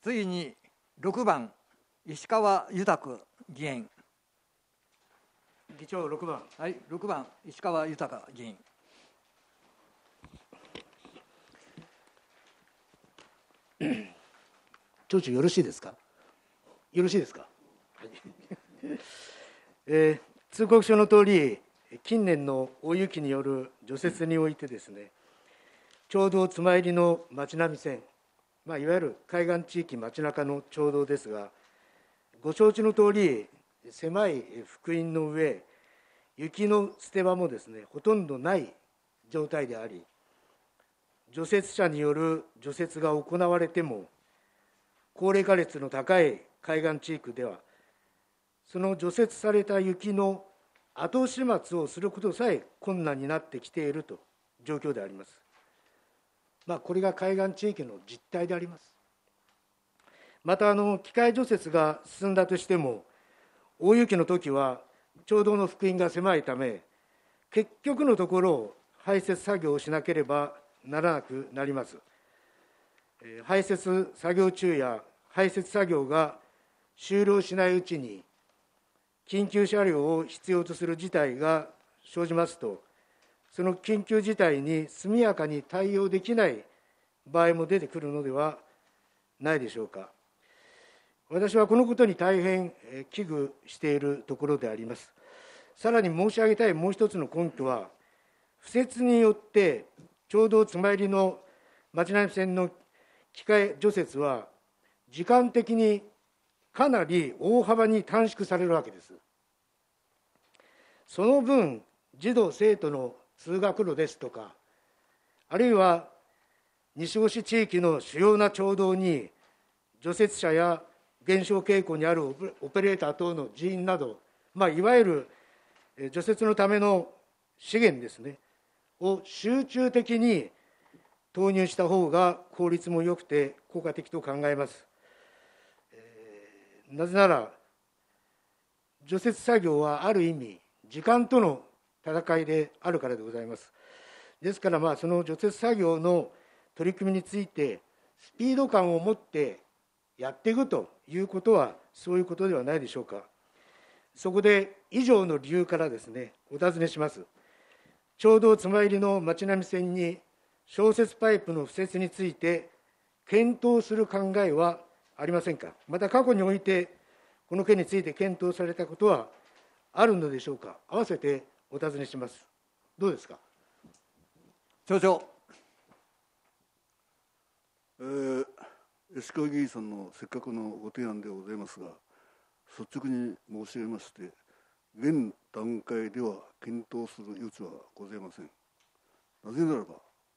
次に6番石川豊議員。 議長、6番。 はい、6番石川豊議員。 聴取よろしいですか。よろしいですか。はい通告書の通り、近年の大雪による除雪においてですね、町道妻入りの町並線、いわゆる海岸地域街中の町道ですが、ご承知の通り、狭い幅員の上、雪の捨て場もですね、ほとんどない状態であり、除雪車による除雪が行われても、高齢化率の高い海岸地域では、その除雪された雪の後始末をすることさえ困難になってきていると状況であります。これが海岸地域の実態であります。また、機械除雪が進んだとしても、大雪の時は町道の幅員が狭いため、結局のところ、排雪作業をしなければならなくなります。排雪作業中や排雪作業が終了しないうちに、緊急車両を必要とする事態が生じますと、その緊急事態に速やかに対応できない場合も出てくるのではないでしょうか。私はこのことに大変危惧しているところであります。さらに申し上げたいもう一つの根拠は、敷設によって町道妻入りの町並線の機械除雪は、時間的にかなり大幅に短縮されるわけです。その分、児童・生徒の通学路ですとか、あるいは西尾市地域の主要な町道に、除雪車や減少傾向にあるオペレーター等の人員など、いわゆる除雪のための資源ですね、を集中的に投入した方が効率も良くて効果的と考えます。なぜなら、除雪作業はある意味、時間との戦いであるからでございます。ですから、その除雪作業の取り組みについて、スピード感を持ってやっていくということは、そういうことではないでしょうか。そこで、以上の理由からですね、お尋ねします。町道妻入りの町並線に、消雪パイプの敷設について、検討する考えはありませんか。また過去において、この件について検討されたことはあるのでしょうか。合わせてお尋ねします。どうですか。 町長。 石川議員さんのせっかくのご提案でございますが、率直に申し上げまして、現段階では検討する余地はございません。なぜならば、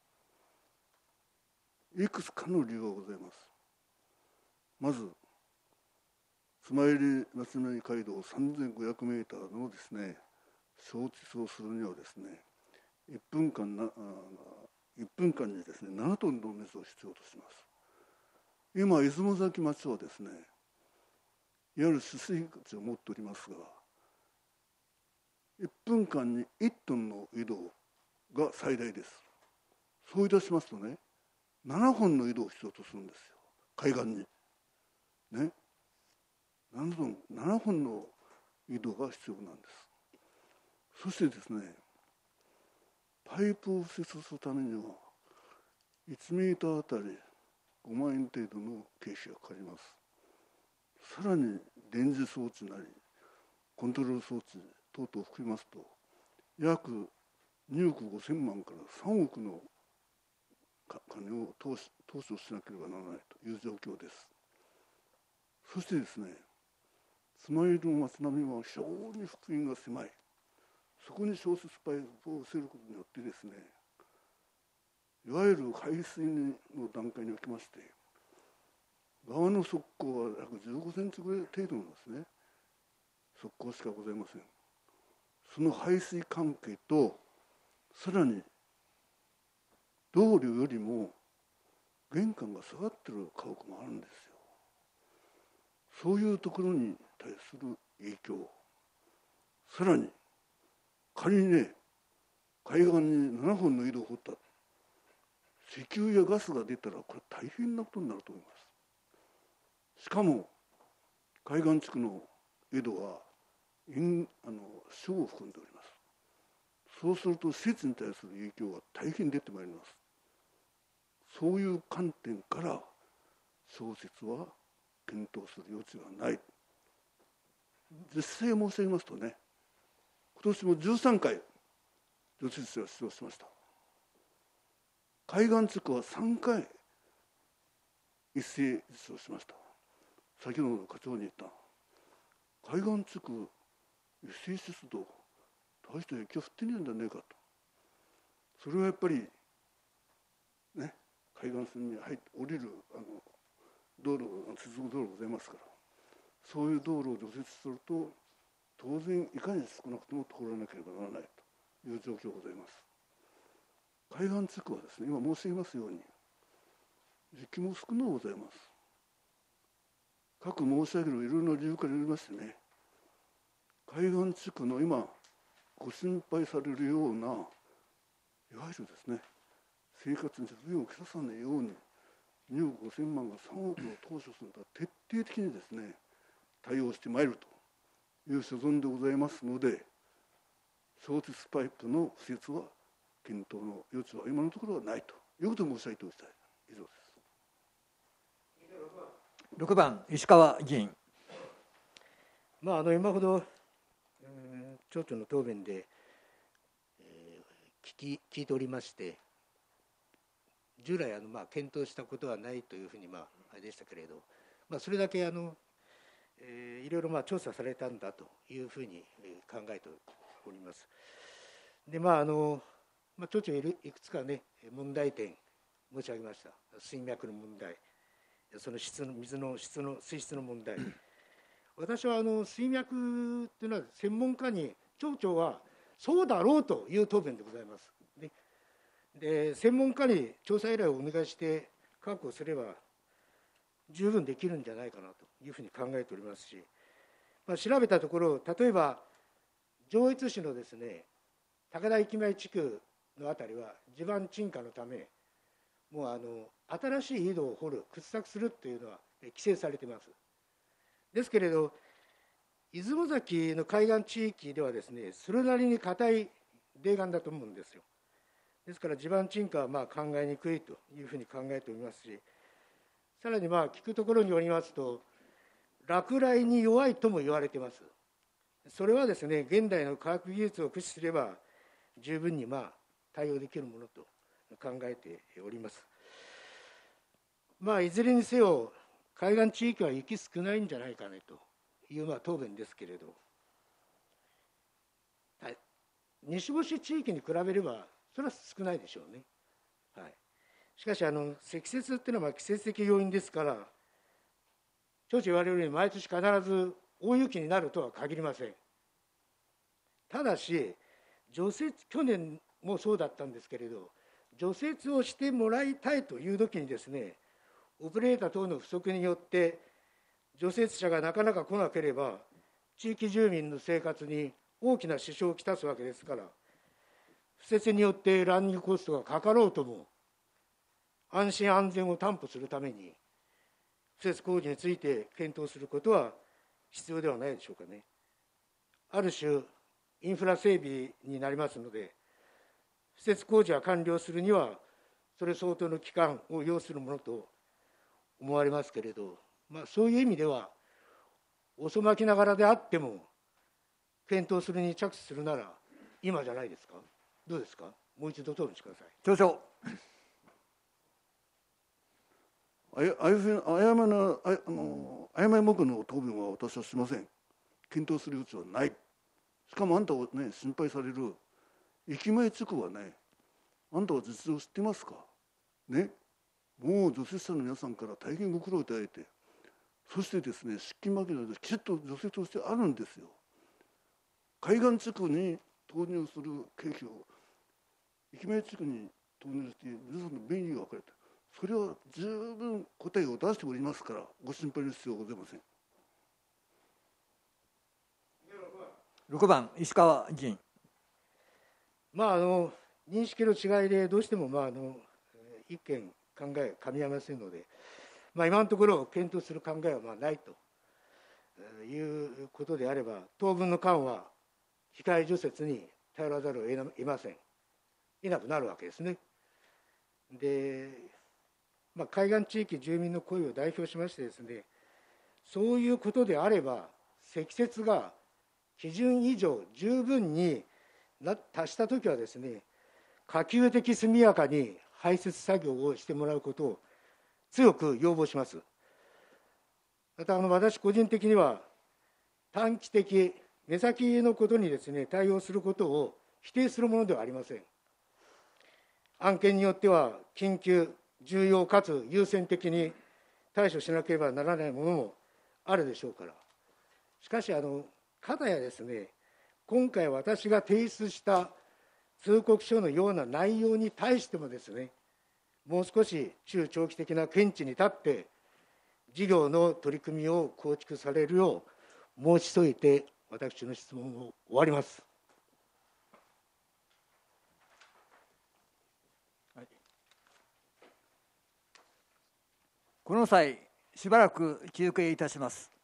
いくつかの理由がございます。まず、妻入り町並み街道3500メーターのですね、消失をするにはですね、1分間にですね、7トンの水を必要とします。今、出雲崎町はですね、いわゆる取水口を持っておりますが、1分間に1トンの井戸が最大です。そういたしますとね、7本の井戸を必要とするんですよ、海岸に。ね。7本の井戸が必要なんです。そしてですね、パイプを敷設するためには、1メーターあたり5万円程度の経費がかかります。さらに電磁装置なり、コントロール装置等々を含めますと、約2億5000万から3億の金を投資をしなければならないという状況です。そしてですね、妻入りの町並みは非常に幅員が狭い。そこに消雪パイプを捨てることによってですね、いわゆる排水の段階におきまして、側の側溝は約15センチぐらい程度なんですね。側溝しかございません。その排水関係と、さらに道路よりも玄関が下がってる家屋もあるんですよ。そういうところに対する影響、さらに仮にね、海岸に7本の井戸を掘った、石油やガスが出たらこれ大変なことになると思います。 しかも海岸地区の井戸は塩を含んでおります。そうすると施設に対する影響が大変出てまいります。そういう観点から消雪は検討する余地がない。実際申し上げますとね、今年も13回除雪車を出動しました。海岸地区は3回一斉実動しました。先ほどの課長に言った海岸地区一斉出動、大して雪が降ってねえんじゃねえかと。それはやっぱりね、海岸線に降りる道路、接続道路ございますから、そういう道路を除雪すると当然いかに少なくとも通らなければならないという状況ございます。海岸地区はですね、今申し上げますように時期も少なございます。各申し上げるいろいろな理由から言いましてね、海岸地区の今ご心配されるようないわゆるですね、生活に不便をきたさないように2億5000万が3億を投資するのは徹底的にですね対応してまいるという所存でございますので、消雪パイプの敷設は検討の余地は今のところはないということを申し上げておきたい。以上です。 6番石川議員。 今ほど町長の答弁で、聞いておりまして、従来検討したことはないというふうにあれでしたけれど、それだけいろいろ調査されたんだというふうに考えております。で町長いくつかね問題点申し上げました。水脈の問題、その水質の問題。私は水脈というのは専門家に町長はそうだろうという答弁でございます。で専門家に調査依頼をお願いして確保すれば十分できるんじゃないかなというふうに考えておりますし、調べたところ、例えば上越市のですね高田駅前地区のあたりは地盤沈下のため、もう新しい井戸を掘る、掘削するというのは規制されています。ですけれど、出雲崎の海岸地域ではですね、それなりに硬い泥岩だと思うんですよ。ですから地盤沈下は考えにくいというふうに考えておりますし、さらに聞くところによりますと、落雷に弱いとも言われています。それはですね、現代の科学技術を駆使すれば十分に対応できるものと考えております。いずれにせよ海岸地域は雪少ないんじゃないかねという答弁ですけれど、西干し地域に比べればそれは少ないでしょうね。しかし積雪っていうのは季節的要因ですから、町長言われるように毎年必ず大雪になるとは限りません。ただし除雪、去年もそうだったんですけれど、除雪をしてもらいたいという時にですね、オペレーター等の不足によって除雪車がなかなか来なければ地域住民の生活に大きな支障をきたすわけですから、不雪によってランニングコストがかかろうとも安心安全を担保するために不雪工事について検討することは必要ではないでしょうかね。ある種インフラ整備になりますので、不雪工事が完了するにはそれ相当の期間を要するものと思われますけれど、そういう意味では遅まきながらであっても検討するに着手するなら今じゃないですか。どうですか。もう一度答弁してください。 町長。 曖昧目の答弁は私はしません。検討する余地はない。しかもあんたをね心配される駅前地区はね、あんたは実情知ってますかね。もう除雪車の皆さんから大変ご苦労いただいて、そしてですね湿気負けなどきちっと除雪をしてあるんですよ。海岸地区に投入する経費を駅前地区に投入して皆さんの便宜が分かれて、それは十分答えを出しておりますから、ご心配の必要はございません。 6番石川議員。 認識の違いでどうしても意見考えかみ合いませんので、 今のところ検討する考えはないということであれば、当分の間は控え除雪に頼らざるを得ません。いなくなるわけですね。で、海岸地域住民の声を代表しましてですね、そういうことであれば、積雪が基準以上十分に達したときはですね、可及的速やかに排雪作業をしてもらうことを強く要望します。また私個人的には短期的、目先のことにですね、対応することを否定するものではありません。案件によっては緊急、重要かつ優先的に対処しなければならないものもあるでしょうから。しかし片やですね、今回私が提出した通告書のような内容に対してもですね、もう少し中長期的な見地に立って事業の取り組みを構築されるよう申し添えて、私の質問を終わります。 この際、しばらく休憩いたします。